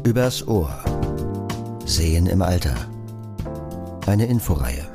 Übers Ohr. Sehen im Alter. Eine Inforeihe.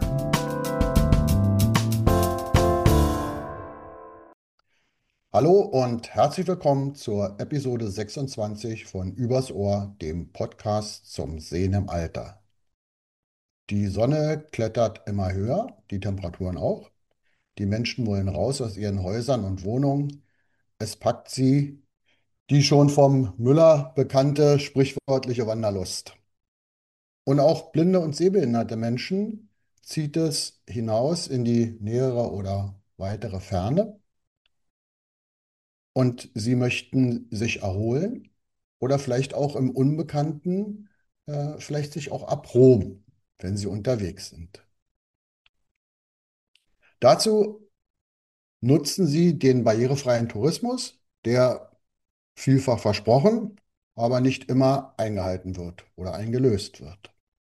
Hallo und herzlich willkommen zur Episode 26 von Übers Ohr, dem Podcast zum Sehen im Alter. Die Sonne klettert immer höher, die Temperaturen auch. Die Menschen wollen raus aus ihren Häusern und Wohnungen. Es packt sie die schon vom Müller bekannte sprichwörtliche Wanderlust. Und auch blinde und sehbehinderte Menschen zieht es hinaus in die nähere oder weitere Ferne. Und sie möchten sich erholen oder vielleicht auch im Unbekannten, vielleicht sich auch abholen, wenn sie unterwegs sind. Dazu nutzen sie den barrierefreien Tourismus, der vielfach versprochen, aber nicht immer eingehalten wird oder eingelöst wird.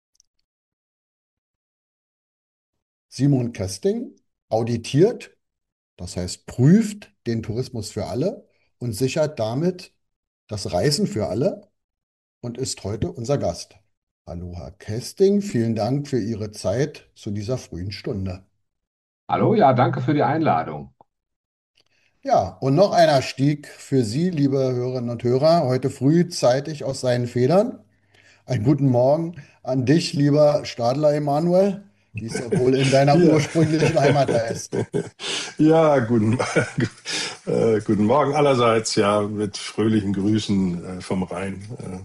Simon Kesting auditiert, das heißt prüft den Tourismus für alle und sichert damit das Reisen für alle und ist heute unser Gast. Hallo, Herr Kesting, vielen Dank für Ihre Zeit zu dieser frühen Stunde. Hallo, ja, danke für die Einladung. Ja, und noch einer stieg für Sie, liebe Hörerinnen und Hörer, heute frühzeitig aus seinen Federn. Einen guten Morgen an dich, lieber Stadler Emanuel, wie es ja wohl in deiner Ja, ursprünglichen Heimat heißt. ja, guten Morgen allerseits, ja, mit fröhlichen Grüßen vom Rhein,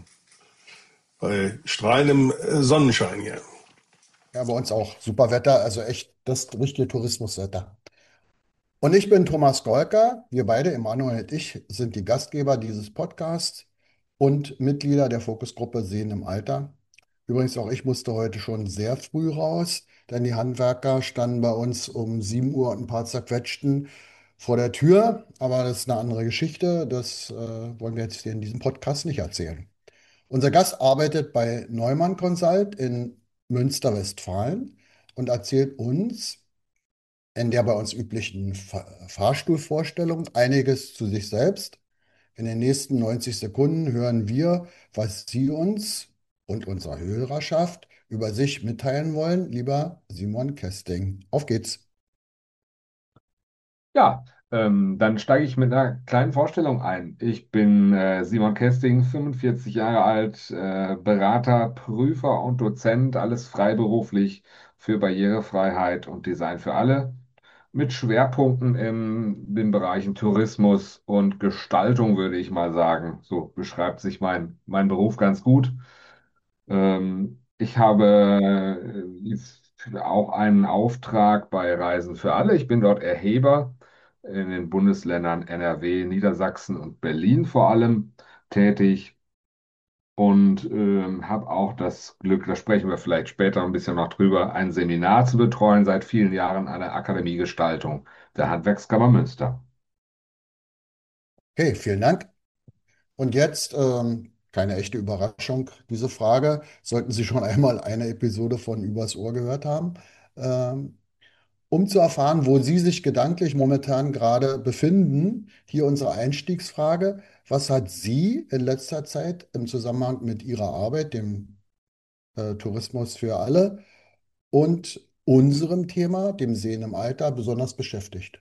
bei strahlendem Sonnenschein hier. Ja, bei uns auch. Super Wetter, also echt das richtige Tourismuswetter. Und ich bin Thomas Golka. Wir beide, Emanuel und ich, sind die Gastgeber dieses Podcasts und Mitglieder der Fokusgruppe Sehen im Alter. Übrigens, auch ich musste heute schon sehr früh raus, denn die Handwerker standen bei uns um 7 Uhr und ein paar zerquetschten vor der Tür. Aber das ist eine andere Geschichte. Das wollen wir jetzt hier in diesem Podcast nicht erzählen. Unser Gast arbeitet bei Neumann Consult in Münster-Westfalen und erzählt uns in der bei uns üblichen Fahrstuhlvorstellung einiges zu sich selbst. In den nächsten 90 Sekunden hören wir, was Sie uns und unserer Hörerschaft über sich mitteilen wollen, lieber Simon Kesting. Auf geht's. Ja, dann steige ich mit einer kleinen Vorstellung ein. Ich bin Simon Kesting, 45 Jahre alt, Berater, Prüfer und Dozent, alles freiberuflich für Barrierefreiheit und Design für alle, mit Schwerpunkten in den Bereichen Tourismus und Gestaltung, würde ich mal sagen. So beschreibt sich mein Beruf ganz gut. Ich habe auch einen Auftrag bei Reisen für alle. Ich bin dort Erheber in den Bundesländern NRW, Niedersachsen und Berlin vor allem tätig und habe auch das Glück, da sprechen wir vielleicht später ein bisschen noch drüber, ein Seminar zu betreuen seit vielen Jahren an der Akademie Gestaltung der Handwerkskammer Münster. Okay, vielen Dank. Und jetzt, keine echte Überraschung, diese Frage, sollten Sie schon einmal eine Episode von Übers Ohr gehört haben. Ähm, Um zu erfahren, wo Sie sich gedanklich momentan gerade befinden, hier unsere Einstiegsfrage. Was hat Sie in letzter Zeit im Zusammenhang mit Ihrer Arbeit, dem Tourismus für alle und unserem Thema, dem Sehen im Alter, besonders beschäftigt?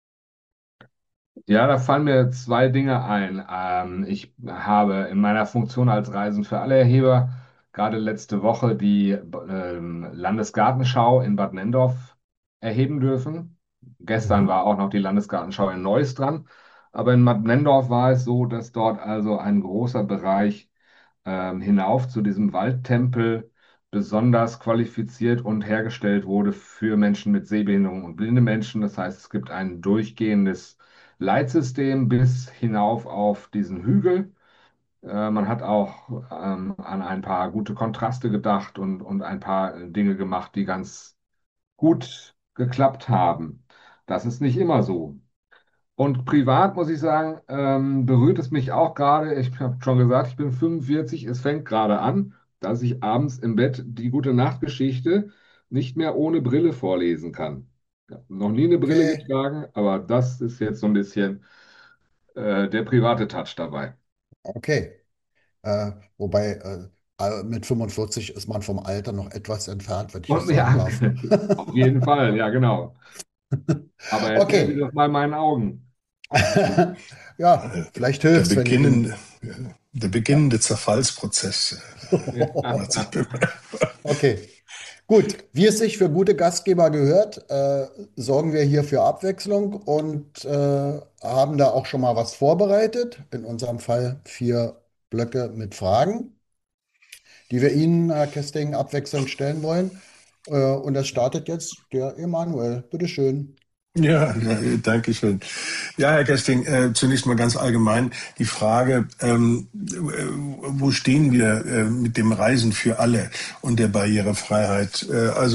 Ja, da fallen mir zwei Dinge ein. Ich habe in meiner Funktion als Reisen für alle Erheber gerade letzte Woche die Landesgartenschau in Bad Nenndorf erheben dürfen. Gestern Mhm. war auch noch die Landesgartenschau in Neuss dran. Aber in Bad Nenndorf war es so, dass dort also ein großer Bereich hinauf zu diesem Waldtempel besonders qualifiziert und hergestellt wurde für Menschen mit Sehbehinderung und blinde Menschen. Das heißt, es gibt ein durchgehendes Leitsystem bis hinauf auf diesen Hügel. Man hat auch an ein paar gute Kontraste gedacht und ein paar Dinge gemacht, die ganz gut geklappt haben. Das ist nicht immer so. Und privat muss ich sagen, berührt es mich auch gerade. Ich habe schon gesagt, ich bin 45. Es fängt gerade an, dass ich abends im Bett die gute Nachtgeschichte nicht mehr ohne Brille vorlesen kann. Ich habe noch nie eine Brille Okay, getragen, aber das ist jetzt so ein bisschen der private Touch dabei. okay. Wobei mit 45 ist man vom Alter noch etwas entfernt, wenn ich das Und sagen ja, darf. auf jeden Fall, ja, genau. Aber erzählen Sie Okay. das mal meinen Augen. Ja, vielleicht Der hilft's, wenn ich Ihnen. beginnende, der Ja. beginnende Zerfallsprozess hat sich Okay. Gut, wie es sich für gute Gastgeber gehört, sorgen wir hier für Abwechslung und haben da auch schon mal was vorbereitet. In unserem Fall 4 Blöcke mit Fragen, die wir Ihnen, Herr Kesting, abwechselnd stellen wollen. Und das startet jetzt der Emanuel. Bitteschön. Ja, ja, danke schön. Ja, Herr Kesting, zunächst mal ganz allgemein die Frage, wo stehen wir mit dem Reisen für alle und der Barrierefreiheit?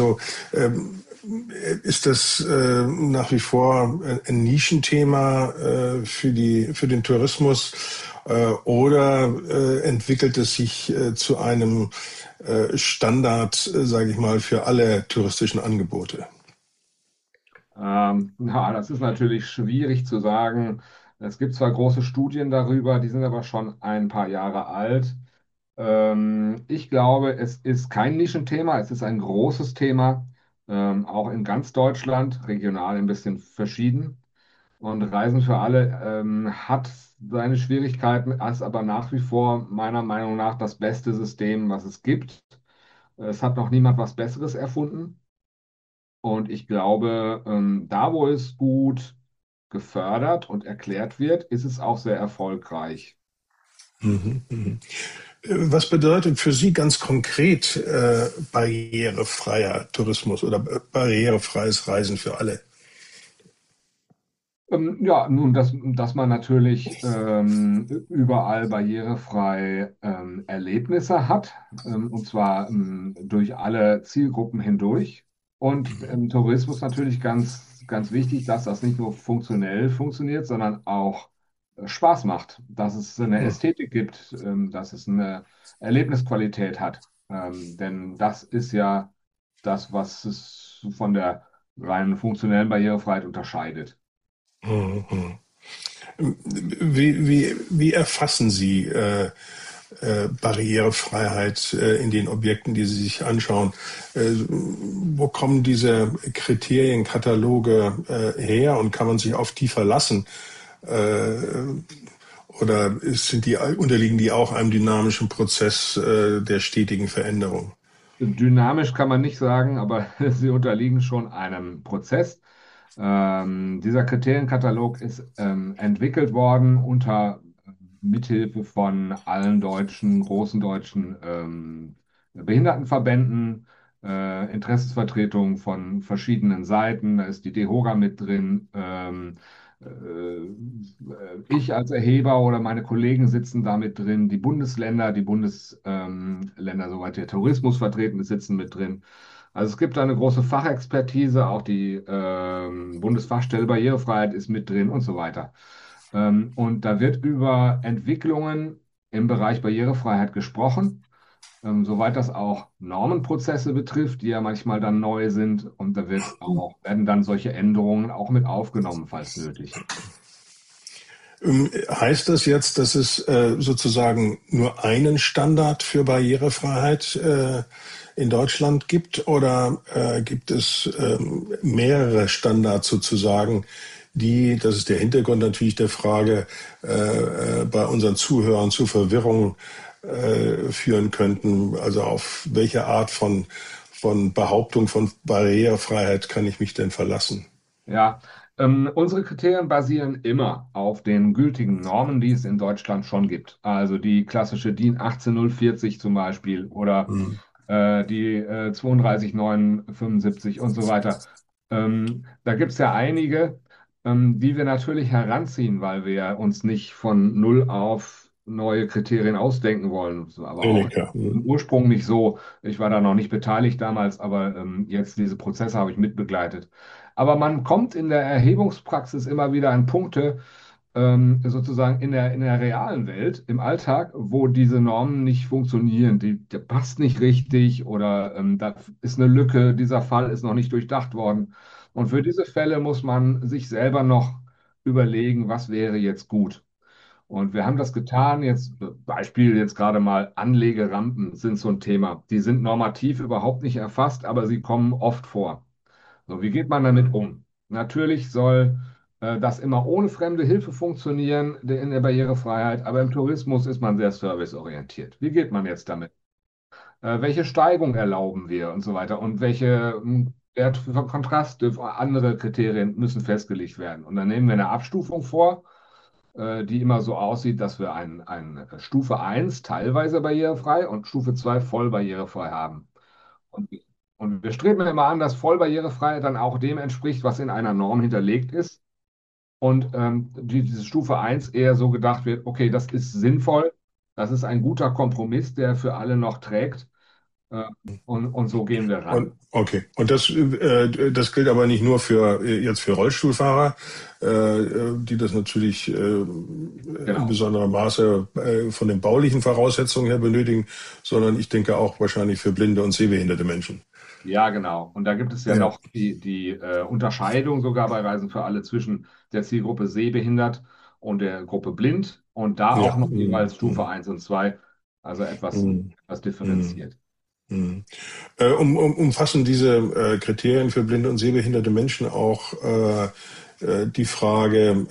Ist das nach wie vor ein Nischenthema für den Tourismus oder entwickelt es sich zu einem Standard, sage ich mal, für alle touristischen Angebote? Ja, das ist natürlich schwierig zu sagen. Es gibt zwar große Studien darüber, die sind aber schon ein paar Jahre alt. Ich glaube, es ist kein Nischenthema, es ist ein großes Thema, auch in ganz Deutschland, regional ein bisschen verschieden. Und Reisen für alle hat seine Schwierigkeiten, ist aber nach wie vor meiner Meinung nach das beste System, was es gibt. Es hat noch niemand was Besseres erfunden. Und ich glaube, da, wo es gut gefördert und erklärt wird, ist es auch sehr erfolgreich. Mhm, mhm. Was bedeutet für Sie ganz konkret barrierefreier Tourismus oder barrierefreies Reisen für alle? Ja, nun, dass man natürlich überall barrierefrei Erlebnisse hat, und zwar durch alle Zielgruppen hindurch. Und im Tourismus natürlich ganz, ganz wichtig, dass das nicht nur funktionell funktioniert, sondern auch Spaß macht, dass es eine Hm. Ästhetik gibt, dass es eine Erlebnisqualität hat. Denn das ist ja das, was es von der rein funktionellen Barrierefreiheit unterscheidet. Mhm. Wie erfassen Sie Barrierefreiheit in den Objekten, die Sie sich anschauen? Wo kommen diese Kriterienkataloge her und kann man sich auf die verlassen? Äh, oder unterliegen die auch einem dynamischen Prozess der stetigen Veränderung? Dynamisch kann man nicht sagen, aber sie unterliegen schon einem Prozess. Dieser Kriterienkatalog ist entwickelt worden unter Mithilfe von allen deutschen, großen deutschen Behindertenverbänden, Interessensvertretungen von verschiedenen Seiten. Da ist die DEHOGA mit drin. Ich als Erheber oder meine Kollegen sitzen da mit drin. Die Bundesländer, Länder, soweit der Tourismus vertreten ist, sitzen mit drin. Also es gibt da eine große Fachexpertise, auch die Bundesfachstelle Barrierefreiheit ist mit drin und so weiter. Und da wird über Entwicklungen im Bereich Barrierefreiheit gesprochen, soweit das auch Normenprozesse betrifft, die ja manchmal dann neu sind. Und werden dann solche Änderungen auch mit aufgenommen, falls nötig. Heißt das jetzt, dass es sozusagen nur einen Standard für Barrierefreiheit in Deutschland gibt oder gibt es mehrere Standards sozusagen, die, das ist der Hintergrund natürlich der Frage, bei unseren Zuhörern zu Verwirrung führen könnten? Also auf welche Art von Behauptung von Barrierefreiheit kann ich mich denn verlassen? Ja, unsere Kriterien basieren immer auf den gültigen Normen, die es in Deutschland schon gibt. Also die klassische DIN 18040 zum Beispiel oder Hm. die 32975 und so weiter. Da gibt es ja einige, die wir natürlich heranziehen, weil wir uns nicht von null auf neue Kriterien ausdenken wollen. So, aber auch Weniger. im Hm. Ursprung nicht so. Ich war da noch nicht beteiligt damals, aber jetzt diese Prozesse habe ich mitbegleitet. Aber man kommt in der Erhebungspraxis immer wieder an Punkte, sozusagen in der realen Welt, im Alltag, wo diese Normen nicht funktionieren. Der passt nicht richtig oder da ist eine Lücke, dieser Fall ist noch nicht durchdacht worden. Und für diese Fälle muss man sich selber noch überlegen, was wäre jetzt gut. Und wir haben das getan. Jetzt Beispiel jetzt gerade mal Anlegerampen sind so ein Thema. Die sind normativ überhaupt nicht erfasst, aber sie kommen oft vor. So, wie geht man damit um? Natürlich soll das immer ohne fremde Hilfe funktionieren in der Barrierefreiheit, aber im Tourismus ist man sehr serviceorientiert. Wie geht man jetzt damit? Welche Steigung erlauben wir und so weiter? Und welche Wert für Kontrast, andere Kriterien müssen festgelegt werden. Und dann nehmen wir eine Abstufung vor, die immer so aussieht, dass wir ein Stufe 1 teilweise barrierefrei und Stufe 2 voll barrierefrei haben. Und, und wir streben immer an, dass voll barrierefrei dann auch dem entspricht, was in einer Norm hinterlegt ist. Und diese Stufe 1 eher so gedacht wird, okay, das ist sinnvoll, das ist ein guter Kompromiss, der für alle noch trägt. Äh, und so gehen wir ran. Und okay. Und das gilt aber nicht nur für jetzt für Rollstuhlfahrer, die das natürlich in Genau. besonderem Maße von den baulichen Voraussetzungen her benötigen, sondern ich denke auch wahrscheinlich für blinde und sehbehinderte Menschen. Ja, genau. Und da gibt es ja Ja. noch die Unterscheidung sogar bei Reisen für alle zwischen der Zielgruppe sehbehindert und der Gruppe blind und da auch Ja. noch Mhm. jeweils Stufe 1 und 2, also Mhm. etwas Mhm. differenziert. Mhm. Umfassen diese Kriterien für blinde und sehbehinderte Menschen auch die Frage,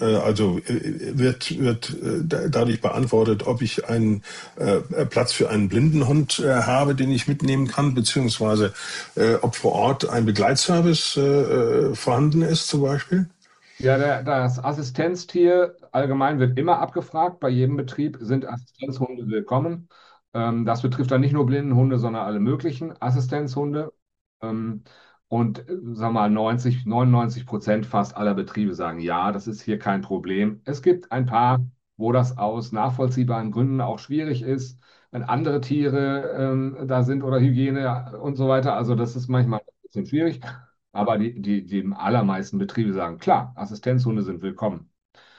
wird dadurch beantwortet, ob ich einen Platz für einen Blindenhund habe, den ich mitnehmen kann, beziehungsweise ob vor Ort ein Begleitservice vorhanden ist zum Beispiel? Ja, das Assistenztier allgemein wird immer abgefragt. Bei jedem Betrieb sind Assistenzhunde willkommen. Das betrifft dann nicht nur Blindenhunde, sondern alle möglichen Assistenzhunde. Ähm, und sag mal, 99% fast aller Betriebe sagen, ja, das ist hier kein Problem. Es gibt ein paar, wo das aus nachvollziehbaren Gründen auch schwierig ist, wenn andere Tiere da sind oder Hygiene und so weiter. Also das ist manchmal ein bisschen schwierig. Aber die allermeisten Betriebe sagen, klar, Assistenzhunde sind willkommen.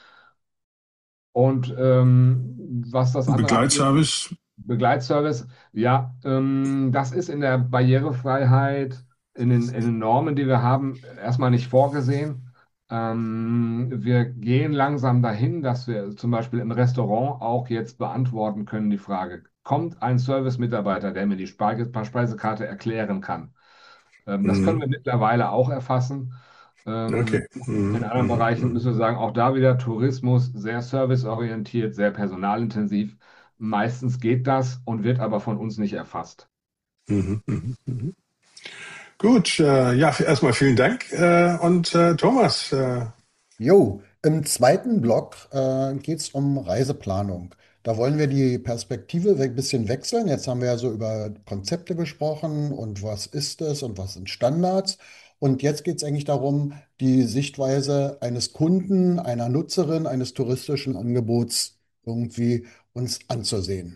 Und was das andere angeht, Begleitservice? Begleitservice, ja, das ist in der Barrierefreiheit, in den Normen, die wir haben, erstmal nicht vorgesehen. Wir gehen langsam dahin, dass wir zum Beispiel im Restaurant auch jetzt beantworten können die Frage, kommt ein Service-Mitarbeiter, der mir die Speisekarte erklären kann? Das können Mhm. wir mittlerweile auch erfassen. Okay. In Mhm. anderen Mhm. Bereichen Mhm. müssen wir sagen, auch da wieder Tourismus, sehr serviceorientiert, sehr personalintensiv. Meistens geht das und wird aber von uns nicht erfasst. Mhm. Mhm. Mhm. Gut, ja, erstmal vielen Dank. Und Thomas, Jo, im zweiten Block geht es um Reiseplanung. Da wollen wir die Perspektive ein bisschen wechseln. Jetzt haben wir ja so über Konzepte gesprochen und was ist es und was sind Standards. Und jetzt geht es eigentlich darum, die Sichtweise eines Kunden, einer Nutzerin, eines touristischen Angebots irgendwie uns anzusehen.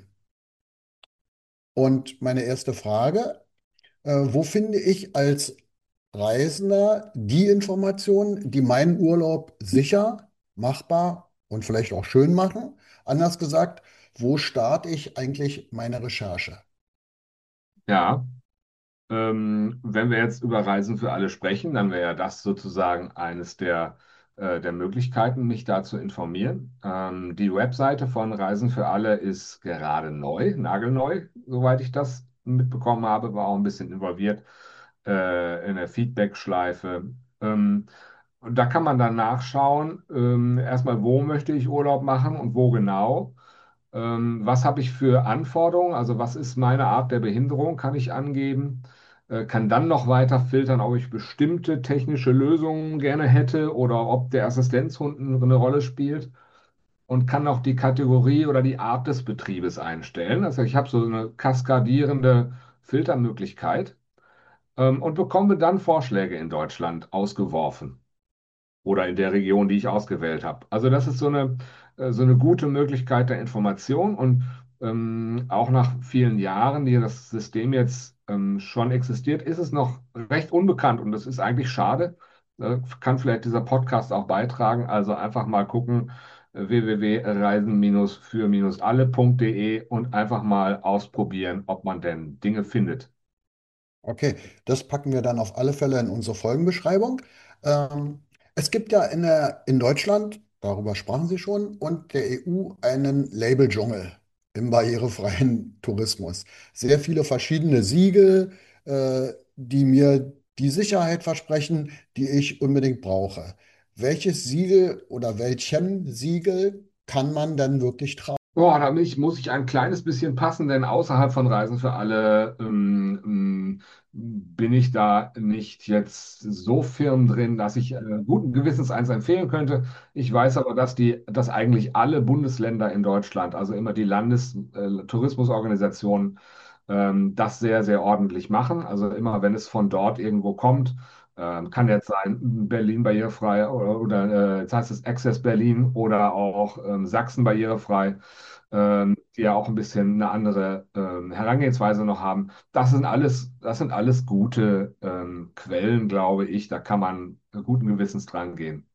Und meine erste Frage: Wo finde ich als Reisender die Informationen, die meinen Urlaub sicher, machbar und vielleicht auch schön machen? Anders gesagt, wo starte ich eigentlich meine Recherche? Ja, wenn wir jetzt über Reisen für alle sprechen, dann wäre ja das sozusagen eines der Möglichkeiten, mich da zu informieren. Die Webseite von Reisen für alle ist gerade neu, nagelneu, soweit ich das mitbekommen habe, war auch ein bisschen involviert in der Feedback-Schleife. Und da kann man dann nachschauen, erstmal, wo möchte ich Urlaub machen und wo genau. Was habe ich für Anforderungen? Also was ist meine Art der Behinderung? Kann ich angeben? Kann dann noch weiter filtern, ob ich bestimmte technische Lösungen gerne hätte oder ob der Assistenzhund eine Rolle spielt und kann auch die Kategorie oder die Art des Betriebes einstellen. Also ich habe so eine kaskadierende Filtermöglichkeit und bekomme dann Vorschläge in Deutschland ausgeworfen oder in der Region, die ich ausgewählt habe. Also das ist so eine gute Möglichkeit der Information und auch nach vielen Jahren, die das System jetzt schon existiert, ist es noch recht unbekannt und das ist eigentlich schade. Kann vielleicht dieser Podcast auch beitragen. Also einfach mal gucken, www.reisen-für-alle.de und einfach mal ausprobieren, ob man denn Dinge findet. Okay, das packen wir dann auf alle Fälle in unsere Folgenbeschreibung. Es gibt ja in Deutschland darüber sprachen Sie schon, und der EU einen Labeldschungel im barrierefreien Tourismus. Sehr viele verschiedene Siegel, die mir die Sicherheit versprechen, die ich unbedingt brauche. Welches Siegel oder welchem Siegel kann man denn wirklich tragen? Boah, muss ich ein kleines bisschen passen, denn außerhalb von Reisen für alle bin ich da nicht jetzt so firm drin, dass ich guten Gewissens eins empfehlen könnte. Ich weiß aber, dass eigentlich alle Bundesländer in Deutschland, also immer die Landestourismusorganisationen, das sehr, sehr ordentlich machen. Also immer, wenn es von dort irgendwo kommt, kann jetzt sein Berlin barrierefrei oder jetzt heißt es Access Berlin oder auch Sachsen barrierefrei, die ja auch ein bisschen eine andere Herangehensweise noch haben. Das sind alles gute Quellen, glaube ich. Da kann man guten Gewissens dran gehen.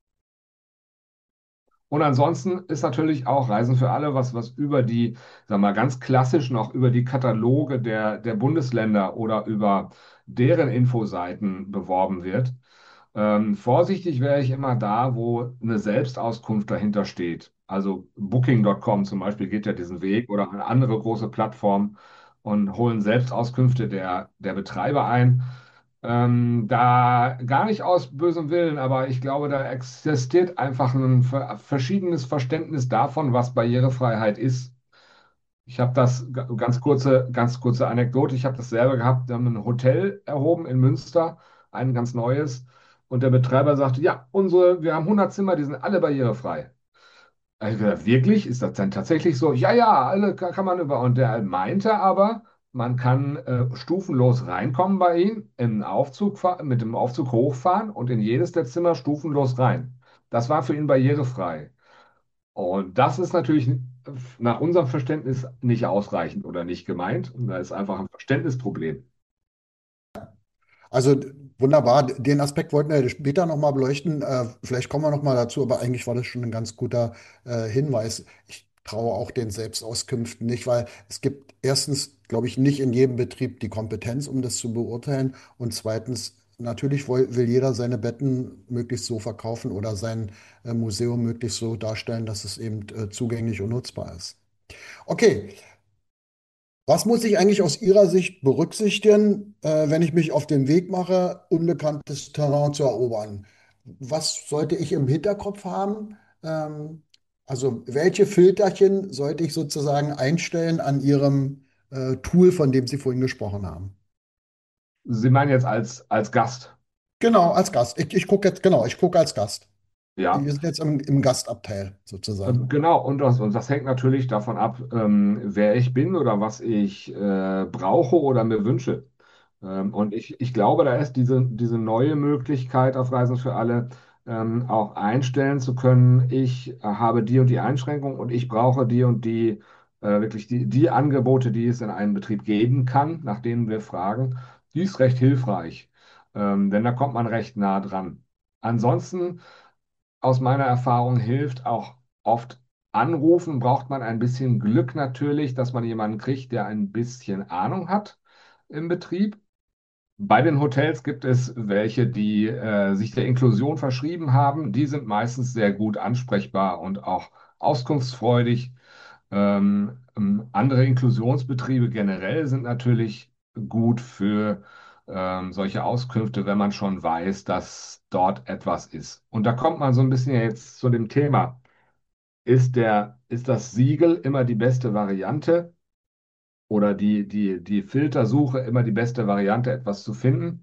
Und ansonsten ist natürlich auch Reisen für alle was über die, sagen wir mal, ganz klassisch noch über die Kataloge der Bundesländer oder über deren Infoseiten beworben wird. Vorsichtig wäre ich immer da, wo eine Selbstauskunft dahinter steht. Also Booking.com zum Beispiel geht ja diesen Weg oder eine andere große Plattform und holen Selbstauskünfte der Betreiber ein. Da gar nicht aus bösem Willen, aber ich glaube, da existiert einfach ein verschiedenes Verständnis davon, was Barrierefreiheit ist. Ich habe ganz kurze Anekdote. Ich habe das selber gehabt. Wir haben ein Hotel erhoben in Münster, ein ganz neues. Und der Betreiber sagte, ja, wir haben 100 Zimmer, die sind alle barrierefrei. Da hab ich gesagt, wirklich? Ist das denn tatsächlich so? Ja, ja, alle kann man über. Und der meinte aber, man kann stufenlos reinkommen bei ihm, mit dem Aufzug hochfahren und in jedes der Zimmer stufenlos rein. Das war für ihn barrierefrei. Und das ist natürlich nach unserem Verständnis nicht ausreichend oder nicht gemeint. Und da ist einfach ein Verständnisproblem. Also wunderbar, den Aspekt wollten wir später nochmal beleuchten. Vielleicht kommen wir nochmal dazu, aber eigentlich war das schon ein ganz guter Hinweis. Ich traue auch den Selbstauskünften nicht, weil es gibt erstens, glaube ich, nicht in jedem Betrieb die Kompetenz, um das zu beurteilen. Und zweitens, natürlich will jeder seine Betten möglichst so verkaufen oder sein Museum möglichst so darstellen, dass es eben zugänglich und nutzbar ist. Okay, was muss ich eigentlich aus Ihrer Sicht berücksichtigen, wenn ich mich auf den Weg mache, unbekanntes Terrain zu erobern? Was sollte ich im Hinterkopf haben? Also welche Filterchen sollte ich sozusagen einstellen an Ihrem Tool, von dem Sie vorhin gesprochen haben? Sie meinen jetzt als Gast, Genau, als Gast. Ich gucke jetzt, genau, ich gucke als Gast. ja? Wir sind jetzt im Gastabteil sozusagen. Genau, und das hängt natürlich davon ab, wer ich bin oder was ich brauche oder mir wünsche. Und ich glaube, da ist diese neue Möglichkeit auf Reisen für alle auch einstellen zu können, ich habe die und die Einschränkung und ich brauche die und die, wirklich die Angebote, die es in einem Betrieb geben kann, nach denen wir fragen. Die ist recht hilfreich, denn da kommt man recht nah dran. Ansonsten aus meiner Erfahrung hilft auch oft anrufen, braucht man ein bisschen Glück natürlich, dass man jemanden kriegt, der ein bisschen Ahnung hat im Betrieb. Bei den Hotels gibt es welche, die sich der Inklusion verschrieben haben. Die sind meistens sehr gut ansprechbar und auch auskunftsfreudig. Andere Inklusionsbetriebe generell sind natürlich gut für solche Auskünfte, wenn man schon weiß, dass dort etwas ist. Und da kommt man so ein bisschen jetzt zu dem Thema. Ist das Siegel immer die beste Variante oder die Filtersuche immer die beste Variante, etwas zu finden?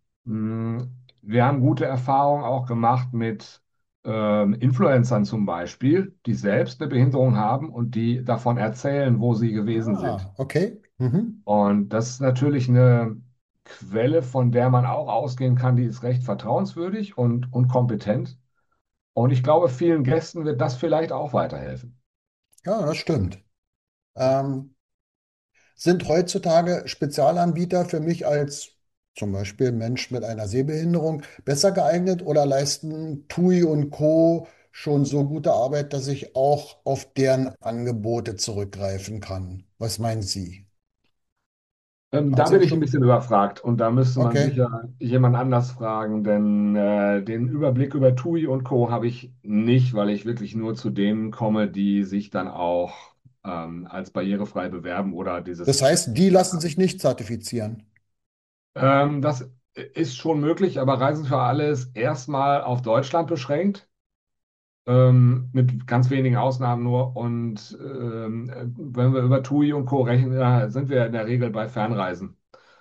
Wir haben gute Erfahrungen auch gemacht mit Influencern zum Beispiel, die selbst eine Behinderung haben und die davon erzählen, wo sie gewesen sind. Ah, okay. Mhm. Und das ist natürlich eine Quelle, von der man auch ausgehen kann, die ist recht vertrauenswürdig und kompetent. Und ich glaube, vielen Gästen wird das vielleicht auch weiterhelfen. Ja, das stimmt. Ähm, Sind heutzutage Spezialanbieter für mich als zum Beispiel Mensch mit einer Sehbehinderung besser geeignet oder leisten TUI und Co. schon so gute Arbeit, dass ich auch auf deren Angebote zurückgreifen kann? Was meinen Sie? Haben Da Sie bin auch ich ein schon? bisschen überfragt und da müsste man Okay. sicher jemand anders fragen, denn den Überblick über TUI und Co. habe ich nicht, weil ich wirklich nur zu denen komme, die sich dann auch als barrierefrei bewerben oder Das dieses heißt, die Zertifikat lassen sich haben. nicht zertifizieren. Das ist schon möglich, aber Reisen für alle ist erstmal auf Deutschland beschränkt, mit ganz wenigen Ausnahmen nur. Und wenn wir über TUI und Co. rechnen, sind wir in der Regel bei Fernreisen.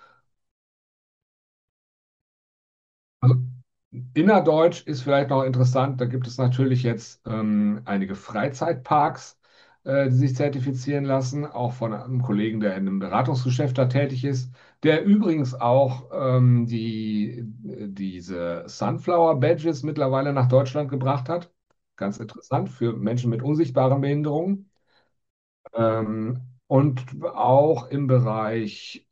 Also innerdeutsch ist vielleicht noch interessant, da gibt es natürlich jetzt einige Freizeitparks, die sich zertifizieren lassen, auch von einem Kollegen, der in einem Beratungsgeschäft da tätig ist, der übrigens auch diese Sunflower Badges mittlerweile nach Deutschland gebracht hat. Ganz interessant für Menschen mit unsichtbaren Behinderungen. Und auch im Bereich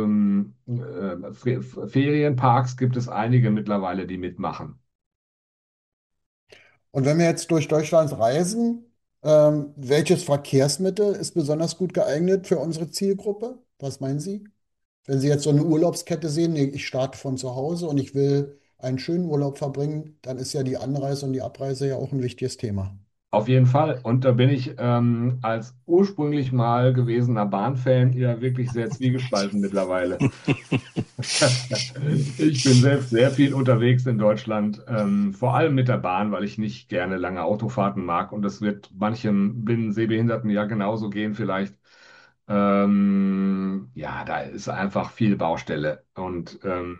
Ferienparks gibt es einige mittlerweile, die mitmachen. Und wenn wir jetzt durch Deutschland reisen, welches Verkehrsmittel ist besonders gut geeignet für unsere Zielgruppe? Was meinen Sie? Wenn Sie jetzt so eine Urlaubskette sehen, nee, ich starte von zu Hause und ich will einen schönen Urlaub verbringen, dann ist ja die Anreise und die Abreise ja auch ein wichtiges Thema. Auf jeden Fall. Und da bin ich als ursprünglich mal gewesener Bahnfan ja wirklich sehr zwiegespalten mittlerweile. Ich bin selbst sehr viel unterwegs in Deutschland, vor allem mit der Bahn, weil ich nicht gerne lange Autofahrten mag. Und das wird manchem blinden Sehbehinderten ja genauso gehen vielleicht. Ja, da ist einfach viel Baustelle. Und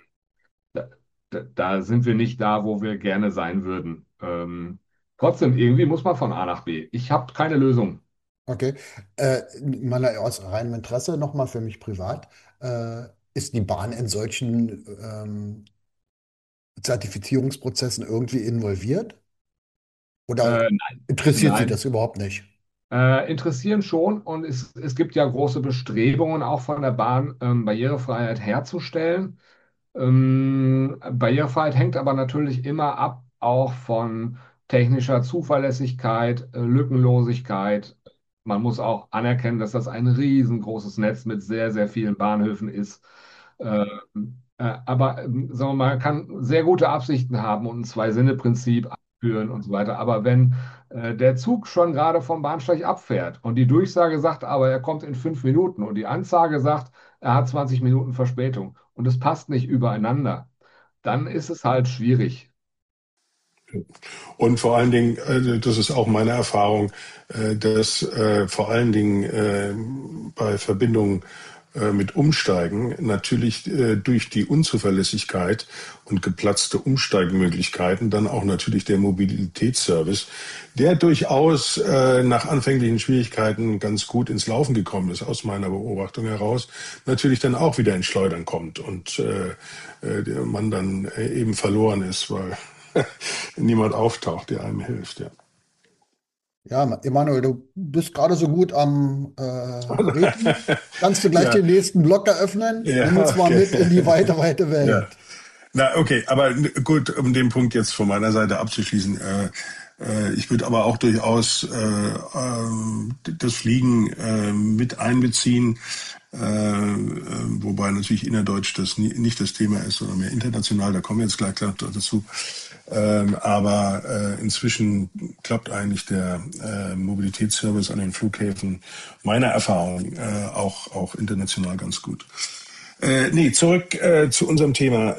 da sind wir nicht da, wo wir gerne sein würden. Trotzdem, irgendwie muss man von A nach B. Ich habe keine Lösung. Okay. Mal aus reinem Interesse nochmal für mich privat. Ist die Bahn in solchen Zertifizierungsprozessen irgendwie involviert? Oder Nein, interessiert Sie das nein. überhaupt nicht? Interessieren schon und es gibt ja große Bestrebungen auch von der Bahn, Barrierefreiheit herzustellen. Barrierefreiheit hängt aber natürlich immer ab, auch von technischer Zuverlässigkeit, Lückenlosigkeit. Man muss auch anerkennen, dass das ein riesengroßes Netz mit sehr, sehr vielen Bahnhöfen ist. Äh, aber sagen wir mal, man kann sehr gute Absichten haben und ein Zwei-Sinne-Prinzip führen und so weiter. Aber wenn der Zug schon gerade vom Bahnsteig abfährt und die Durchsage sagt aber, er kommt in 5 Minuten und die Ansage sagt, er hat 20 Minuten Verspätung und es passt nicht übereinander, dann ist es halt schwierig. Und vor allen Dingen, das ist auch meine Erfahrung, dass vor allen Dingen bei Verbindungen mit Umsteigen natürlich durch die Unzuverlässigkeit und geplatzte Umsteigemöglichkeiten dann auch natürlich der Mobilitätsservice, der durchaus nach anfänglichen Schwierigkeiten ganz gut ins Laufen gekommen ist, aus meiner Beobachtung heraus, natürlich dann auch wieder ins Schleudern kommt und der man dann eben verloren ist, weil niemand auftaucht, der einem hilft, ja. Ja, Emanuel, du bist gerade so gut am Reden. Kannst du gleich Ja, den nächsten Block eröffnen? Nimm ja, uns mal okay. mit in die weite, weite Ja. Welt. Na, okay, aber gut, um den Punkt jetzt von meiner Seite abzuschließen. Ich würde aber auch durchaus das Fliegen mit einbeziehen, wobei natürlich innerdeutsch das nicht das Thema ist, sondern mehr international. Da kommen wir jetzt gleich dazu. Aber inzwischen klappt eigentlich der Mobilitätsservice an den Flughäfen meiner Erfahrung auch international ganz gut. Nee, zurück zu unserem Thema.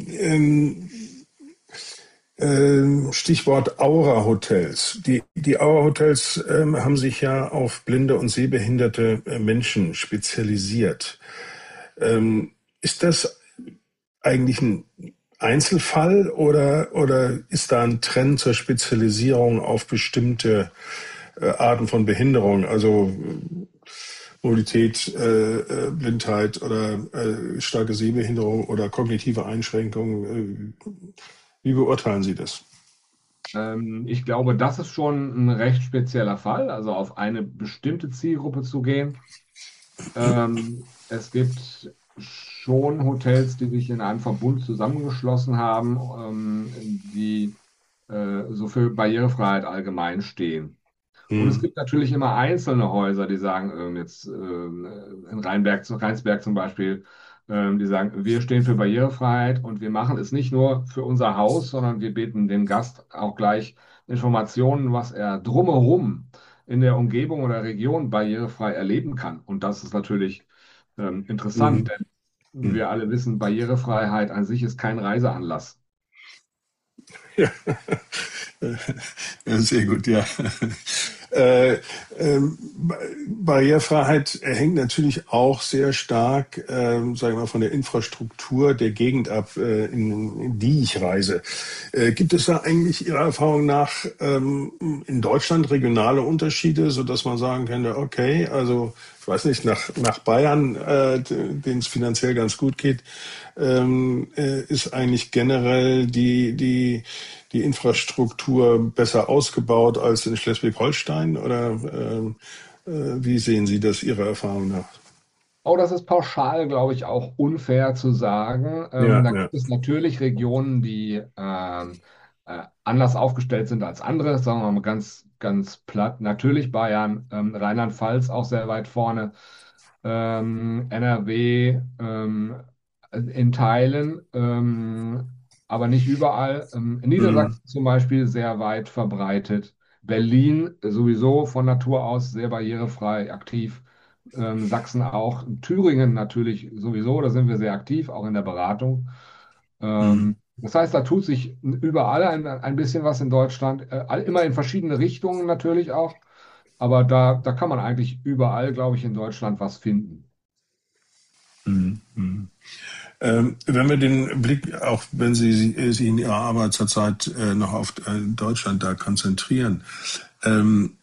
Stichwort Aura-Hotels. Die Aura-Hotels haben sich ja auf blinde und sehbehinderte Menschen spezialisiert. Ist das eigentlich ein Einzelfall oder ist da ein Trend zur Spezialisierung auf bestimmte Arten von Behinderung, also Mobilität, Blindheit oder starke Sehbehinderung oder kognitive Einschränkungen? Wie beurteilen Sie das? Ich glaube, das ist schon ein recht spezieller Fall, also auf eine bestimmte Zielgruppe zu gehen. Es gibt schon Hotels, die sich in einem Verbund zusammengeschlossen haben, die so für Barrierefreiheit allgemein stehen. Und es Mhm. gibt natürlich immer einzelne Häuser, die sagen, jetzt in Rheinsberg zum Beispiel, die sagen, wir stehen für Barrierefreiheit und wir machen es nicht nur für unser Haus, sondern wir bieten dem Gast auch gleich Informationen, was er drumherum in der Umgebung oder Region barrierefrei erleben kann. Und das ist natürlich interessant, Mhm. denn Mhm. wir alle wissen, Barrierefreiheit an sich ist kein Reiseanlass. Ja. Sehr gut, ja. Äh, Barrierefreiheit hängt natürlich auch sehr stark, sagen wir mal, von der Infrastruktur der Gegend ab, in die ich reise. Gibt es da eigentlich Ihrer Erfahrung nach in Deutschland regionale Unterschiede, so dass man sagen könnte, okay, also ich weiß nicht, nach Bayern, denen es finanziell ganz gut geht, ist eigentlich generell die Infrastruktur besser ausgebaut als in Schleswig-Holstein? Oder wie sehen Sie das Ihrer Erfahrung nach? Oh, das ist pauschal, glaube ich, auch unfair zu sagen. Ja, Da ja. gibt es natürlich Regionen, die anders aufgestellt sind als andere, sagen wir mal ganz, ganz platt. Natürlich Bayern, Rheinland-Pfalz auch sehr weit vorne, NRW in Teilen, aber nicht überall. In Mhm. Niedersachsen zum Beispiel sehr weit verbreitet. Berlin sowieso von Natur aus sehr barrierefrei aktiv. Sachsen auch, Thüringen natürlich sowieso, da sind wir sehr aktiv, auch in der Beratung. Mhm. Das heißt, da tut sich überall ein bisschen was in Deutschland, immer in verschiedene Richtungen natürlich auch, aber da kann man eigentlich überall, glaube ich, in Deutschland was finden. Mhm. Mhm. Wenn wir den Blick, auch wenn Sie sich in Ihrer Arbeit zurzeit noch auf Deutschland da konzentrieren, ähm,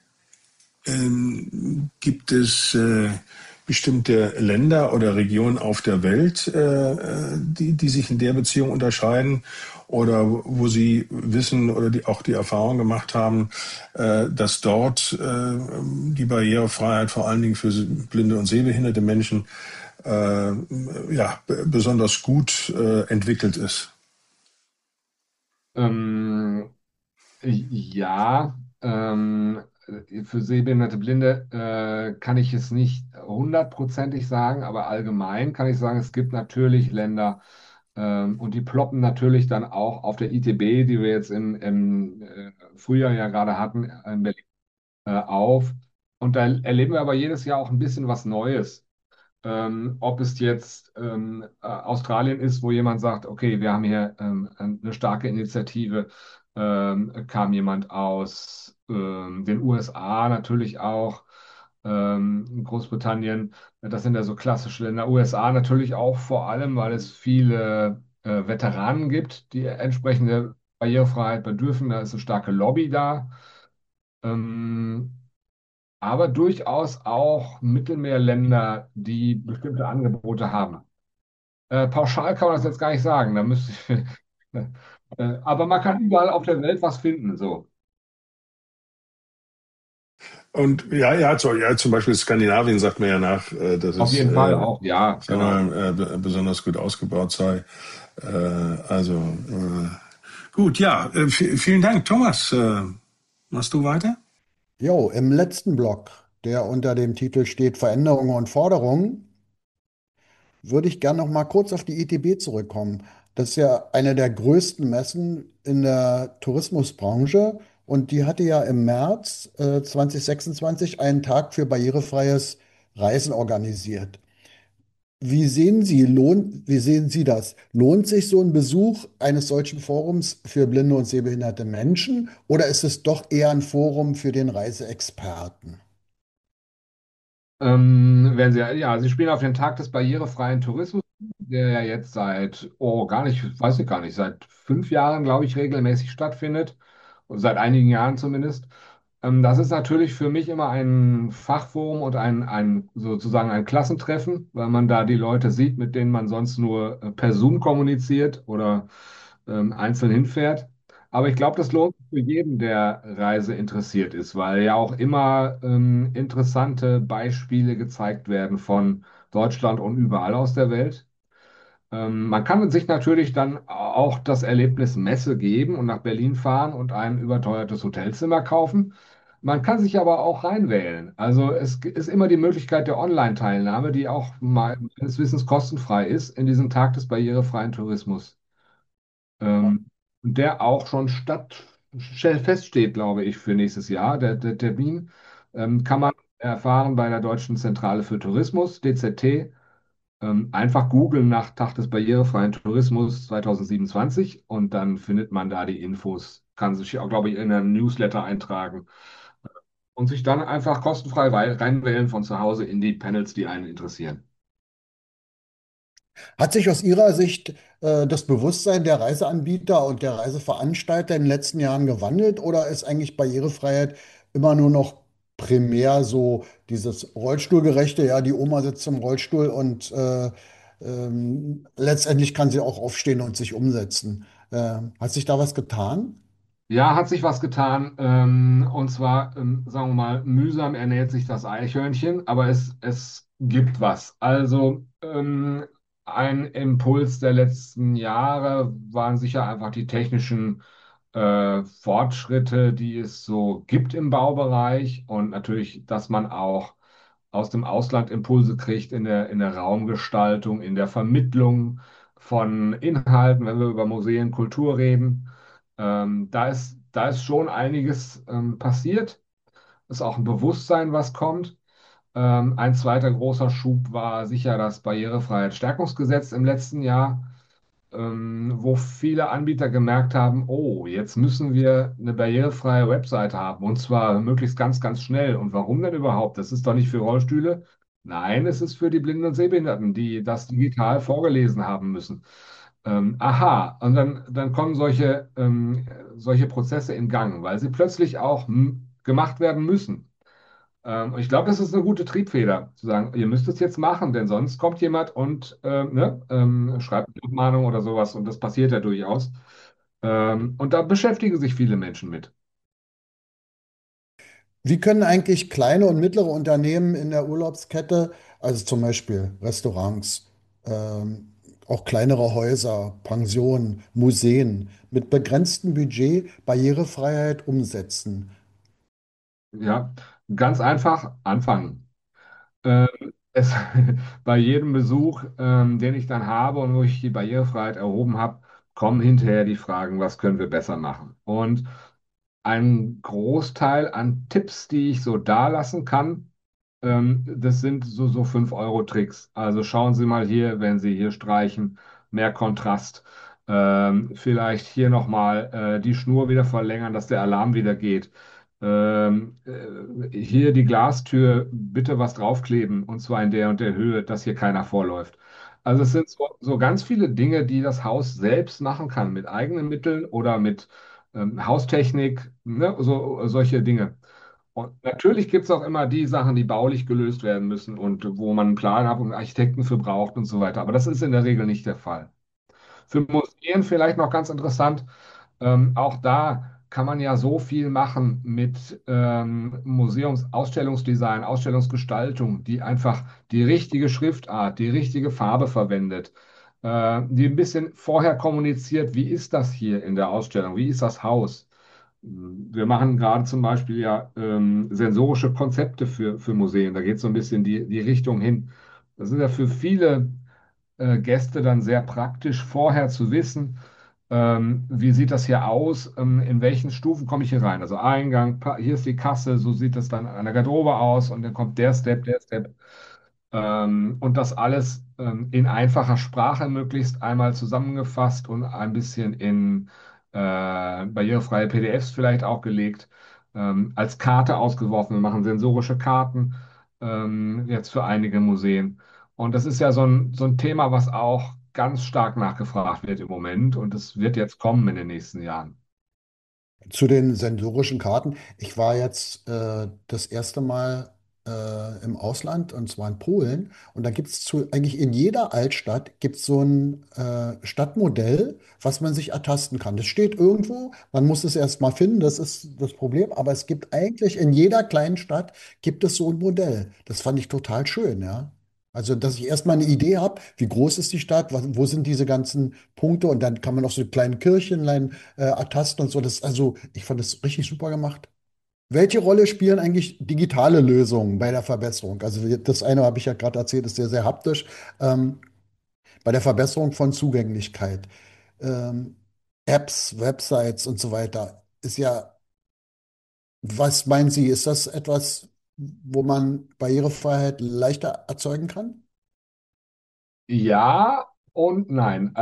gibt es bestimmte Länder oder Regionen auf der Welt, die sich in der Beziehung unterscheiden oder wo Sie wissen oder auch die Erfahrung gemacht haben, dass dort die Barrierefreiheit vor allen Dingen für blinde und sehbehinderte Menschen ja, besonders gut entwickelt ist? Ähm, Ja, für sehbehinderte Blinde kann ich es nicht hundertprozentig sagen, aber allgemein kann ich sagen, es gibt natürlich Länder und die ploppen natürlich dann auch auf der ITB, die wir jetzt im Frühjahr ja gerade hatten, in Berlin, auf. Und da erleben wir aber jedes Jahr auch ein bisschen was Neues. Ob es jetzt Australien ist, wo jemand sagt, okay, wir haben hier eine starke Initiative, kam jemand aus den USA natürlich auch, Großbritannien, das sind ja so klassische Länder, USA natürlich auch vor allem, weil es viele Veteranen gibt, die entsprechende Barrierefreiheit bedürfen, da ist eine starke Lobby da. Ähm, aber durchaus auch Mittelmeerländer, die bestimmte Angebote haben. Pauschal kann man das jetzt gar nicht sagen, da müsste ich, aber man kann überall auf der Welt was finden, so. Und ja, zum Beispiel Skandinavien sagt man ja nach, dass Auf es jeden Fall auch, ja, sagen wir genau. mal, besonders gut ausgebaut sei. Also gut, ja, vielen Dank, Thomas. Machst du weiter? Jo, im letzten Block, der unter dem Titel steht Veränderungen und Forderungen, würde ich gerne noch mal kurz auf die ITB zurückkommen. Das ist ja eine der größten Messen in der Tourismusbranche und die hatte ja im März 2026 einen Tag für barrierefreies Reisen organisiert. Wie sehen Sie das? Lohnt sich so ein Besuch eines solchen Forums für blinde und sehbehinderte Menschen oder ist es doch eher ein Forum für den Reiseexperten? Wenn Sie, ja, Sie spielen auf den Tag des barrierefreien Tourismus, der ja jetzt seit, oh, gar nicht, weiß ich gar nicht, seit 5 Jahren, glaube ich, regelmäßig stattfindet. Und seit einigen Jahren zumindest. Das ist natürlich für mich immer ein Fachforum und ein sozusagen ein Klassentreffen, weil man da die Leute sieht, mit denen man sonst nur per Zoom kommuniziert oder einzeln hinfährt. Aber ich glaube, das lohnt sich für jeden, der Reise interessiert ist, weil ja auch immer interessante Beispiele gezeigt werden von Deutschland und überall aus der Welt. Man kann sich natürlich dann auch das Erlebnis Messe geben und nach Berlin fahren und ein überteuertes Hotelzimmer kaufen. Man kann sich aber auch reinwählen. Also ist immer die Möglichkeit der Online-Teilnahme, die auch meines Wissens kostenfrei ist in diesem Tag des barrierefreien Tourismus. Der auch schon feststeht, glaube ich, für nächstes Jahr, der Termin, kann man erfahren bei der Deutschen Zentrale für Tourismus, DZT. Einfach googeln nach Tag des barrierefreien Tourismus 2027 und dann findet man da die Infos. Kann sich auch, glaube ich, in einen Newsletter eintragen und sich dann einfach kostenfrei reinwählen von zu Hause in die Panels, die einen interessieren. Hat sich aus Ihrer Sicht das Bewusstsein der Reiseanbieter und der Reiseveranstalter in den letzten Jahren gewandelt oder ist eigentlich Barrierefreiheit immer nur noch primär so dieses Rollstuhlgerechte, ja, die Oma sitzt im Rollstuhl und letztendlich kann sie auch aufstehen und sich umsetzen. Hat sich da was getan? Ja, hat sich was getan. Und zwar, sagen wir mal, mühsam ernährt sich das Eichhörnchen, aber es gibt was. Also ein Impuls der letzten Jahre waren sicher einfach die technischen Fortschritte, die es so gibt im Baubereich und natürlich, dass man auch aus dem Ausland Impulse kriegt in der Raumgestaltung, in der Vermittlung von Inhalten, wenn wir über Museen, Kultur reden. Da ist schon einiges passiert. Ist auch ein Bewusstsein, was kommt. Ein zweiter großer Schub war sicher das Barrierefreiheitsstärkungsgesetz im letzten Jahr, wo viele Anbieter gemerkt haben, oh, jetzt müssen wir eine barrierefreie Webseite haben und zwar möglichst ganz schnell. Und warum denn überhaupt? Das ist doch nicht für Rollstühle. Nein, es ist für die Blinden und Sehbehinderten, die das digital vorgelesen haben müssen. Aha, und dann kommen solche Prozesse in Gang, weil sie plötzlich auch gemacht werden müssen. Und ich glaube, das ist eine gute Triebfeder, zu sagen, ihr müsst es jetzt machen, denn sonst kommt jemand und ne, schreibt eine Abmahnung oder sowas und das passiert ja durchaus. Und da beschäftigen sich viele Menschen mit. Wie können eigentlich kleine und mittlere Unternehmen in der Urlaubskette, also zum Beispiel Restaurants, auch kleinere Häuser, Pensionen, Museen, mit begrenztem Budget Barrierefreiheit umsetzen? Ja, ganz einfach anfangen. Ähm, es, bei jedem Besuch, den ich dann habe und wo ich die Barrierefreiheit erhoben habe, kommen hinterher die Fragen, was können wir besser machen? Und ein Großteil an Tipps, die ich so dalassen kann, das sind so 5-Euro-Tricks. Also schauen Sie mal hier, wenn Sie hier streichen, mehr Kontrast. Vielleicht hier nochmal die Schnur wieder verlängern, dass der Alarm wieder geht. Hier die Glastür, bitte was draufkleben und zwar in der und der Höhe, dass hier keiner vorläuft. Also es sind so ganz viele Dinge, die das Haus selbst machen kann, mit eigenen Mitteln oder mit Haustechnik, ne, solche Dinge. Und natürlich gibt es auch immer die Sachen, die baulich gelöst werden müssen und wo man einen Plan hat und einen Architekten für braucht und so weiter. Aber das ist in der Regel nicht der Fall. Für Museen vielleicht noch ganz interessant. Auch da kann man ja so viel machen mit Museumsausstellungsdesign, Ausstellungsgestaltung, die einfach die richtige Schriftart, die richtige Farbe verwendet, die ein bisschen vorher kommuniziert, wie ist das hier in der Ausstellung, wie ist das Haus. Wir machen gerade zum Beispiel ja sensorische Konzepte für Museen. Da geht so ein bisschen die Richtung hin. Das ist ja für viele Gäste dann sehr praktisch, vorher zu wissen, wie sieht das hier aus, in welchen Stufen komme ich hier rein. Also Eingang, hier ist die Kasse, so sieht das dann an der Garderobe aus und dann kommt der Step. Und das alles in einfacher Sprache möglichst einmal zusammengefasst und ein bisschen in barrierefreie PDFs vielleicht auch gelegt, als Karte ausgeworfen. Wir machen sensorische Karten jetzt für einige Museen. Und das ist ja so ein Thema, was auch ganz stark nachgefragt wird im Moment und es wird jetzt kommen in den nächsten Jahren. Zu den sensorischen Karten. Ich war jetzt das erste Mal im Ausland und zwar in Polen. Und da gibt es eigentlich in jeder Altstadt gibt's so ein Stadtmodell, was man sich ertasten kann. Das steht irgendwo, man muss es erst mal finden, das ist das Problem. Aber es gibt eigentlich in jeder kleinen Stadt gibt es so ein Modell. Das fand ich total schön, ja. Also, dass ich erstmal eine Idee habe, wie groß ist die Stadt, wo sind diese ganzen Punkte und dann kann man auch so kleine Kirchenlein ertasten und so. Das, also, ich fand das richtig super gemacht. welche Rolle spielen eigentlich digitale Lösungen bei der Verbesserung? Also das eine habe ich ja gerade erzählt, ist sehr, sehr haptisch. Ähm, bei der Verbesserung von Zugänglichkeit, ähm, Apps, Websites und so weiter, ist ja, was meinen Sie, ist das etwas, wo man Barrierefreiheit leichter erzeugen kann? Ja und nein.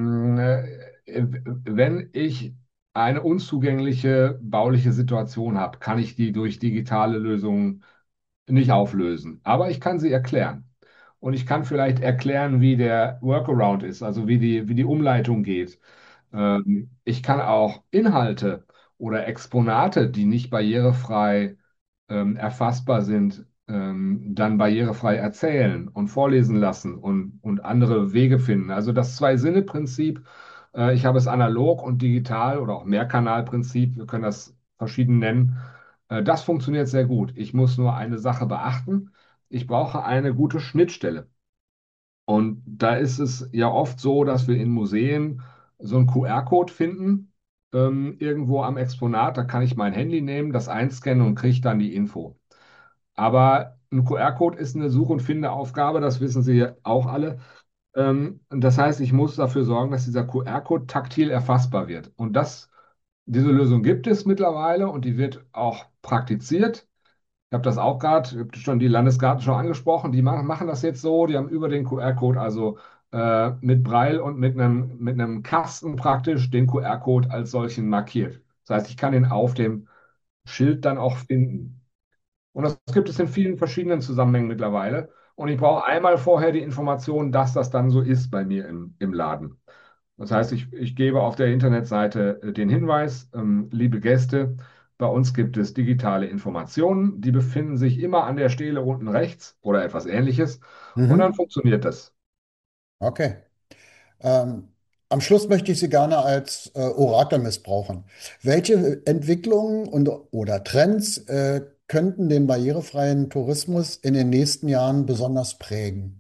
Wenn ich eine unzugängliche bauliche Situation habe, kann ich die durch digitale Lösungen nicht auflösen. Aber ich kann sie erklären. Und ich kann vielleicht erklären, wie der Workaround ist, also wie die Umleitung geht. Ich kann auch Inhalte oder Exponate, die nicht barrierefrei erfassbar sind, dann barrierefrei erzählen und vorlesen lassen und andere Wege finden. Also das Zwei-Sinne-Prinzip, ich habe es analog und digital oder auch Mehrkanalprinzip, wir können das verschieden nennen, das funktioniert sehr gut. Ich muss nur eine Sache beachten. Ich brauche eine gute Schnittstelle. Und da ist es ja oft so, dass wir in Museen so einen QR-Code finden, irgendwo am Exponat. Da kann ich mein Handy nehmen, das einscannen und kriege dann die Info. Aber ein QR-Code ist eine Such- und Finde-Aufgabe, das wissen Sie ja auch alle. Das heißt, ich muss dafür sorgen, dass dieser QR-Code taktil erfassbar wird. Und diese Lösung gibt es mittlerweile und die wird auch praktiziert. Ich habe das auch gerade, ich habe schon die Landesgarten schon angesprochen, die machen das jetzt so, die haben über den QR-Code, also mit Braille und mit einem Kasten praktisch den QR-Code als solchen markiert. Das heißt, ich kann ihn auf dem Schild dann auch finden. Und das gibt es in vielen verschiedenen Zusammenhängen mittlerweile. Und ich brauche einmal vorher die Information, dass das dann so ist bei mir im Laden. Das heißt, ich gebe auf der Internetseite den Hinweis, liebe Gäste, bei uns gibt es digitale Informationen, die befinden sich immer an der Stele unten rechts oder etwas Ähnliches. Und dann Mhm. funktioniert das. Okay. Ähm, am Schluss möchte ich Sie gerne als Orakel missbrauchen. Welche Entwicklungen oder Trends könnten den barrierefreien Tourismus in den nächsten Jahren besonders prägen?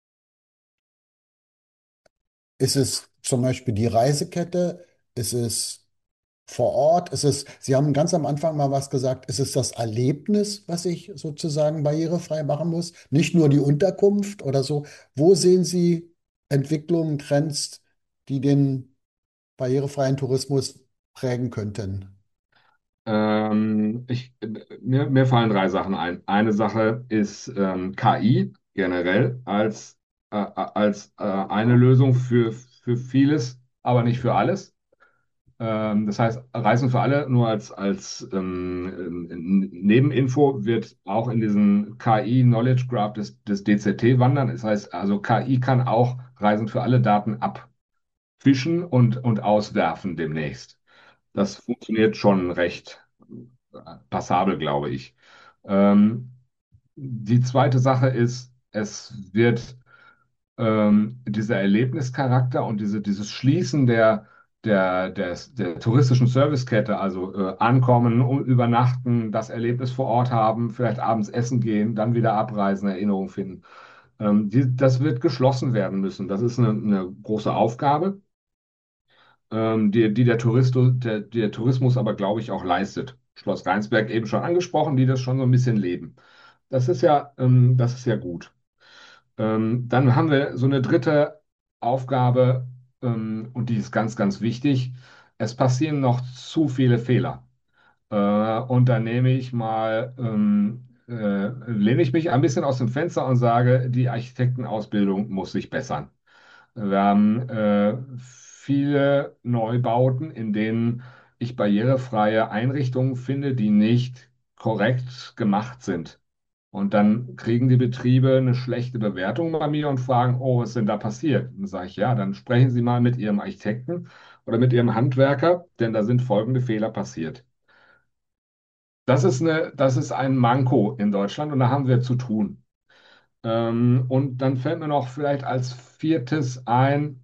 Ist es zum Beispiel die Reisekette? Ist es vor Ort? Sie haben ganz am Anfang mal was gesagt, ist es das Erlebnis, was ich sozusagen barrierefrei machen muss? Nicht nur die Unterkunft oder so. Wo sehen Sie Entwicklungen, Trends, die den barrierefreien Tourismus prägen könnten? Mir fallen drei Sachen ein. Eine Sache ist KI generell als eine Lösung für vieles, aber nicht für alles. Das heißt, Reisen für alle nur als Nebeninfo wird auch in diesen KI Knowledge Graph des DZT wandern. Das heißt, also KI kann auch Reisen für alle Daten abfischen und auswerfen demnächst. Das funktioniert schon recht passabel, glaube ich. Ähm, die zweite Sache ist, es wird dieser Erlebnischarakter und dieses Schließen der touristischen Servicekette, also ankommen, übernachten, das Erlebnis vor Ort haben, vielleicht abends essen gehen, dann wieder abreisen, Erinnerung finden. Das wird geschlossen werden müssen. Das ist eine große Aufgabe, die der Tourismus aber, glaube ich, auch leistet. Schloss Rheinsberg eben schon angesprochen, die das schon so ein bisschen leben. Das ist ja gut. Dann haben wir so eine dritte Aufgabe, und die ist ganz, ganz wichtig. Es passieren noch zu viele Fehler. Und da lehne ich mich ein bisschen aus dem Fenster und sage, die Architektenausbildung muss sich bessern. Wir haben viele Neubauten, in denen ich barrierefreie Einrichtungen finde, die nicht korrekt gemacht sind. Und dann kriegen die Betriebe eine schlechte Bewertung bei mir und fragen, oh, was ist denn da passiert? Und dann sage ich, ja, dann sprechen Sie mal mit Ihrem Architekten oder mit Ihrem Handwerker, denn da sind folgende Fehler passiert. Das ist ein Manko in Deutschland und da haben wir zu tun. Und dann fällt mir noch vielleicht als viertes ein,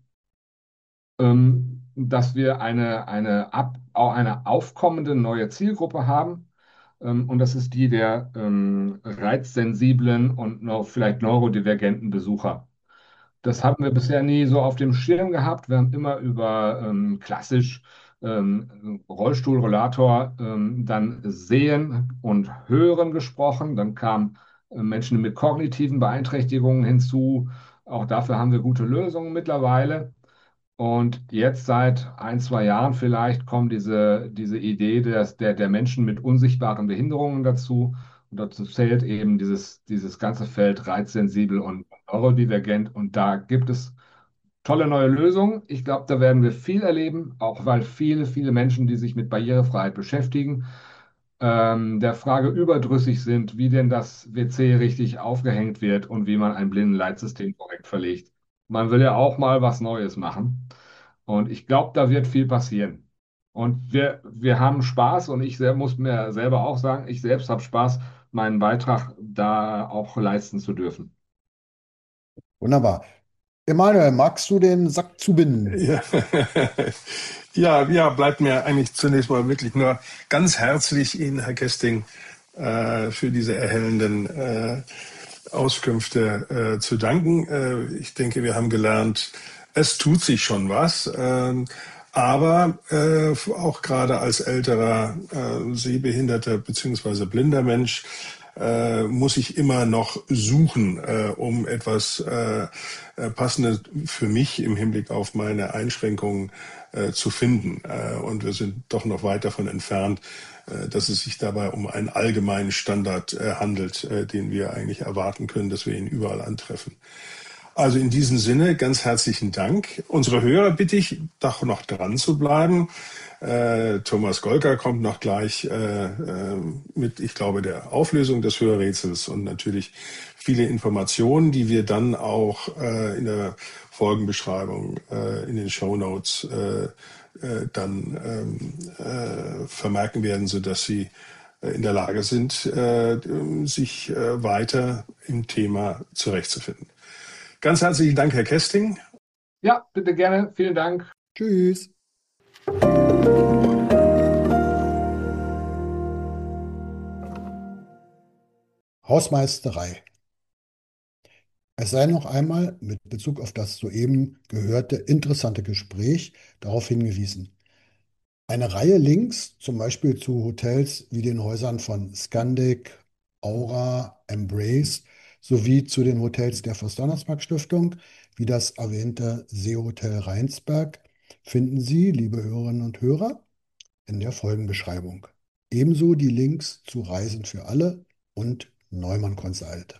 dass wir auch eine aufkommende neue Zielgruppe haben. Und das ist die der reizsensiblen und noch vielleicht neurodivergenten Besucher. Das haben wir bisher nie so auf dem Schirm gehabt. Wir haben immer über klassisch Rollstuhl, Rollator, dann Sehen und Hören gesprochen. Dann kamen Menschen mit kognitiven Beeinträchtigungen hinzu. Auch dafür haben wir gute Lösungen mittlerweile. Und jetzt seit ein, 2 Jahren vielleicht kommt diese Idee der Menschen mit unsichtbaren Behinderungen dazu. Und dazu zählt eben dieses ganze Feld reizsensibel und neurodivergent. Und da gibt es tolle neue Lösungen. Ich glaube, da werden wir viel erleben, auch weil viele, viele Menschen, die sich mit Barrierefreiheit beschäftigen, der Frage überdrüssig sind, wie denn das WC richtig aufgehängt wird und wie man ein Blindenleitsystem korrekt verlegt. Man will ja auch mal was Neues machen. Und ich glaube, da wird viel passieren. Und wir haben Spaß und muss mir selber auch sagen, ich selbst habe Spaß, meinen Beitrag da auch leisten zu dürfen. Wunderbar. Emanuel, magst du den Sack zubinden? Ja. Ja, bleibt mir eigentlich zunächst mal wirklich nur ganz herzlich Ihnen, Herr Kesting, für diese erhellenden Auskünfte zu danken. Ich denke, wir haben gelernt, es tut sich schon was. Aber auch gerade als älterer sehbehinderter beziehungsweise blinder Mensch muss ich immer noch suchen, um etwas Passendes für mich im Hinblick auf meine Einschränkungen zu finden. Und wir sind doch noch weit davon entfernt, dass es sich dabei um einen allgemeinen Standard handelt, den wir eigentlich erwarten können, dass wir ihn überall antreffen. Also in diesem Sinne ganz herzlichen Dank. Unsere Hörer bitte ich, doch noch dran zu bleiben. Thomas Golker kommt noch gleich mit, ich glaube, der Auflösung des Hörrätsels und natürlich viele Informationen, die wir dann auch in der Folgenbeschreibung, in den Shownotes dann vermerken werden, sodass Sie in der Lage sind, sich weiter im Thema zurechtzufinden. Ganz herzlichen Dank, Herr Kesting. Ja, bitte gerne. Vielen Dank. Tschüss. Hausmeisterei. Es sei noch einmal mit Bezug auf das soeben gehörte interessante Gespräch darauf hingewiesen. Eine Reihe Links, zum Beispiel zu Hotels wie den Häusern von Scandic, Aura, Embrace, sowie zu den Hotels der Forst-Donnersmarck-Stiftung, wie das erwähnte Seehotel Rheinsberg, finden Sie, liebe Hörerinnen und Hörer, in der Folgenbeschreibung. Ebenso die Links zu Reisen für alle und Neumann Consult.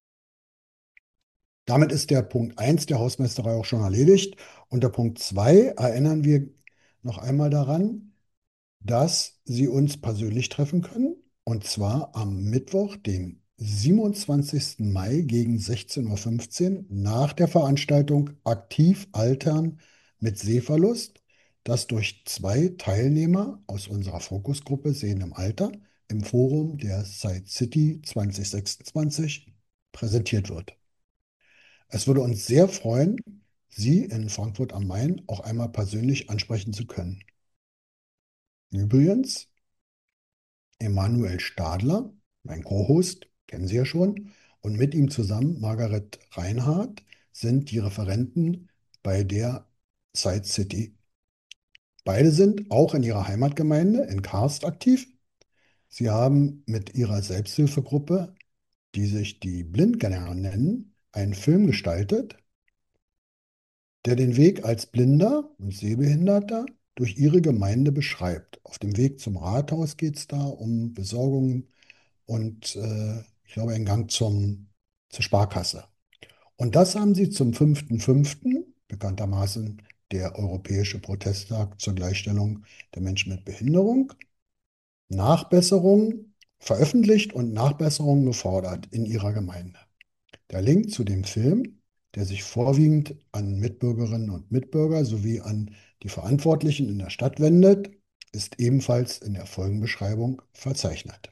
Damit ist der Punkt 1 der Hausmeisterei auch schon erledigt. Unter Punkt 2 erinnern wir noch einmal daran, dass Sie uns persönlich treffen können. Und zwar am Mittwoch, den 27. Mai gegen 16:15 Uhr nach der Veranstaltung Aktiv Altern mit Sehverlust, das durch 2 Teilnehmer aus unserer Fokusgruppe Sehen im Alter im Forum der Side City 2026 präsentiert wird. Es würde uns sehr freuen, Sie in Frankfurt am Main auch einmal persönlich ansprechen zu können. Übrigens, Emanuel Stadler, mein Co-Host, kennen Sie ja schon, und mit ihm zusammen Margaret Reinhardt sind die Referenten bei der Side City. Beide sind auch in ihrer Heimatgemeinde in Karst aktiv. Sie haben mit ihrer Selbsthilfegruppe, die sich die Blindgänger nennen, einen Film gestaltet, der den Weg als Blinder und Sehbehinderter durch ihre Gemeinde beschreibt. Auf dem Weg zum Rathaus geht es da um Besorgungen und ich glaube einen Gang zur Sparkasse. Und das haben sie zum 5.5., bekanntermaßen der Europäische Protesttag zur Gleichstellung der Menschen mit Behinderung, Nachbesserungen veröffentlicht und Nachbesserungen gefordert in ihrer Gemeinde. Der Link zu dem Film, der sich vorwiegend an Mitbürgerinnen und Mitbürger sowie an die Verantwortlichen in der Stadt wendet, ist ebenfalls in der Folgenbeschreibung verzeichnet.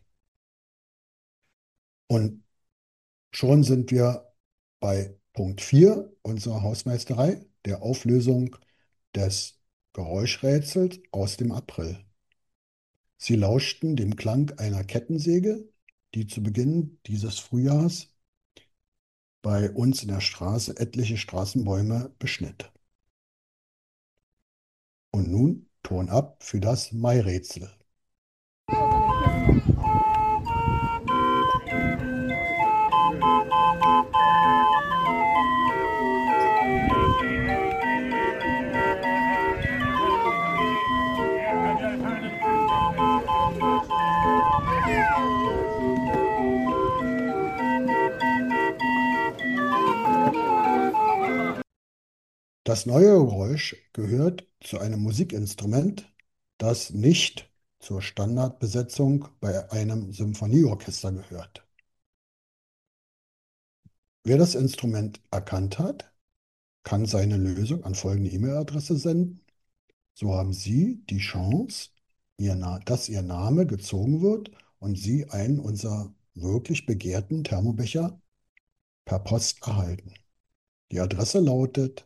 Und schon sind wir bei Punkt 4 unserer Hausmeisterei, der Auflösung des Geräuschrätsels aus dem April. Sie lauschten dem Klang einer Kettensäge, die zu Beginn dieses Frühjahrs bei uns in der Straße etliche Straßenbäume beschnitt. Und nun Ton ab für das Mai-Rätsel. Das neue Geräusch gehört zu einem Musikinstrument, das nicht zur Standardbesetzung bei einem Symphonieorchester gehört. Wer das Instrument erkannt hat, kann seine Lösung an folgende E-Mail-Adresse senden. So haben Sie die Chance, dass Ihr Name gezogen wird und Sie einen unserer wirklich begehrten Thermobecher per Post erhalten. Die Adresse lautet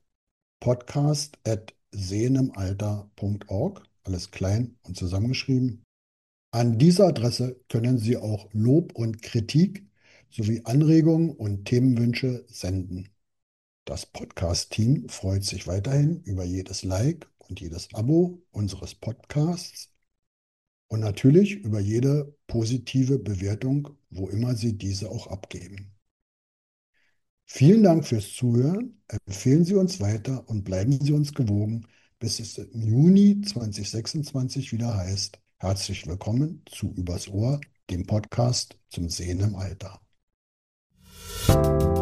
podcast@seenemalter.org, alles klein und zusammengeschrieben. An diese Adresse können Sie auch Lob und Kritik sowie Anregungen und Themenwünsche senden. Das Podcast-Team freut sich weiterhin über jedes Like und jedes Abo unseres Podcasts und natürlich über jede positive Bewertung, wo immer Sie diese auch abgeben. Vielen Dank fürs Zuhören. Empfehlen Sie uns weiter und bleiben Sie uns gewogen, bis es im Juni 2026 wieder heißt: Herzlich willkommen zu Übers Ohr, dem Podcast zum Sehen im Alter.